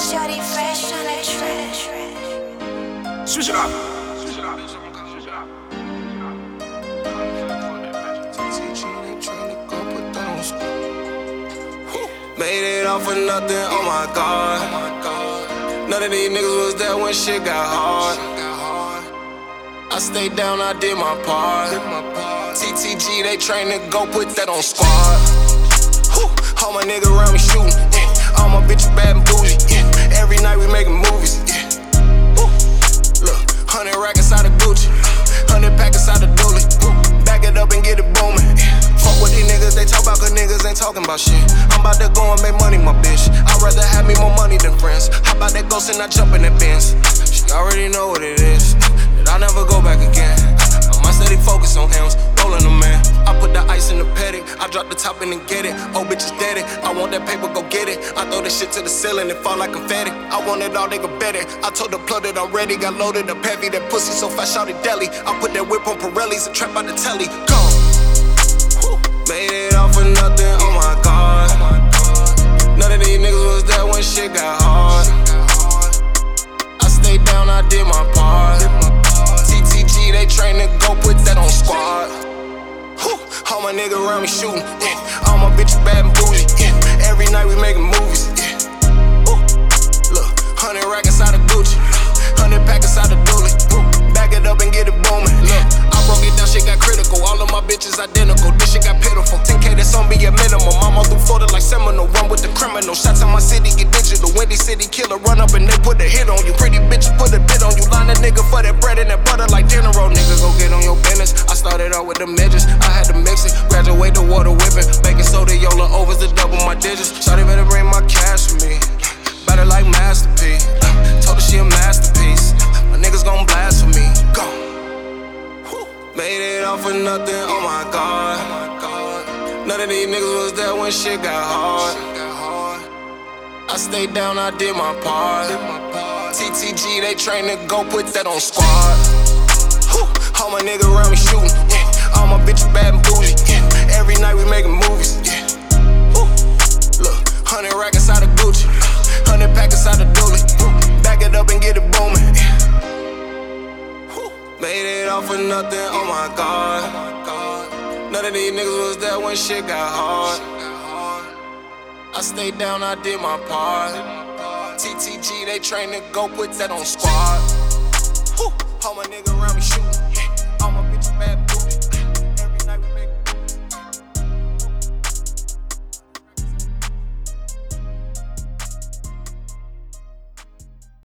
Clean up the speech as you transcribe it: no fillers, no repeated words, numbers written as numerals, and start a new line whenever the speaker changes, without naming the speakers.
Shawty fresh on the track.
Switch it up. Made it off for nothing, oh my God. None of these niggas was there when shit got hard. I stayed down, I did my part. TTG, they train to go put that on squad. All my niggas around me shooting, yeah. All my bitches bad and bougie, yeah. Every night we making movies, yeah. Look, 100 rack inside of Gucci, 100 pack inside of Dooley. Back it up and get it booming, yeah. Fuck what these niggas, they talk about, cause niggas ain't talking about shit. I'm about to go and make money, my bitch. I'd rather have me more money than friends. How about that ghost and I jump in that Benz? She already know what it is, that I'll never go back again. My steady focus on M's, rolling them, man. I put the ice in the Patek, I drop the top in and get it. Oh, bitches dead it, I want that paper, go get it. I throw this shit to the ceiling, it fall like confetti. I want it all, they can bet it. I told the plug that I'm ready, got loaded up heavy. That pussy so fast, shot it deli. I put that whip on Pirellis, a trap out the telly. Go. Made it off for nothing, oh my God. None of these niggas was there when shit got hard. I stayed down, I did my part. TTG, they train to go put that on squad. All my niggas around me shooting, yeah. All my bitches bad and bougie, yeah. Every night we making movies, yeah. Look, 100 rack inside of Gucci, 100 pack inside of Dooley. Back it up and get it booming. Look, I broke it down, shit got critical. All of my bitches identical, this shit got pitiful. 10K, that's on me at minimum. I'm all through Florida like Seminole. Run with the criminal. Shots in my city, get digital. Windy City killer, run up and they put a hit on you. Pretty bitch, put a bit on you. Line a nigga for that bread and that butter like dinner roll. Nigga, go get on your business. I started out with the midgets, I had to mix it. Graduate the water whipping. Baking soda, Yola overs to double my digits. Shawty better bring my cash for me. Better like Masterpiece. Told her she a masterpiece. My niggas gon' blast for me. Go. Made it off for nothing, oh my God. None of these niggas was there when shit got hard. I stayed down, I did my part. TTG, they train to go put that on squad. All my niggas around me shooting, yeah. All my bitches bad and bougie, yeah. Every night we making movies, yeah. Look, 100 rack inside of Gucci, 100 pack inside of Dooley. Back it up and get it booming, yeah. Made it off for nothing, oh my God. None of these niggas was there when shit got hard. I stayed down, I did my part. TTG, they train to go put that on squad. All my niggas around me shooting.